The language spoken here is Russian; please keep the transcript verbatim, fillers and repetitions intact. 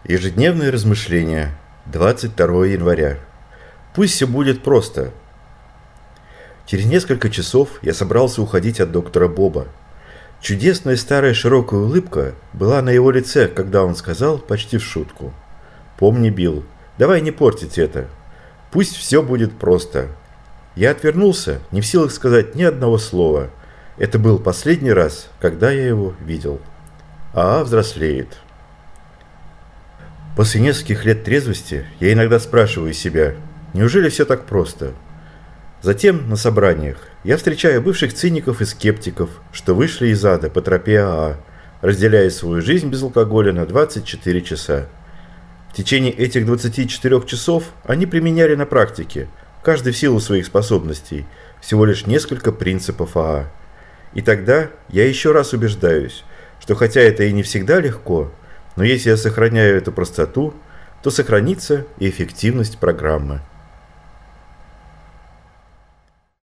Ежедневные размышления. двадцать второго января. Пусть все будет просто. Через несколько часов я собрался уходить от доктора Боба. Чудесная старая широкая улыбка была на его лице, когда он сказал почти в шутку: «Помни, Билл, давай не портить это. Пусть все будет просто». Я отвернулся, не в силах сказать ни одного слова. Это был последний раз, когда я его видел. АА взрослеет. После нескольких лет трезвости я иногда спрашиваю себя, неужели все так просто? Затем на собраниях я встречаю бывших циников и скептиков, что вышли из ада по тропе АА, разделяя свою жизнь без алкоголя на двадцать четыре часа. В течение этих двадцати четырёх часов они применяли на практике, каждый в силу своих способностей, всего лишь несколько принципов АА. И тогда я еще раз убеждаюсь, что хотя это и не всегда легко, но если я сохраняю эту простоту, то сохранится и эффективность программы.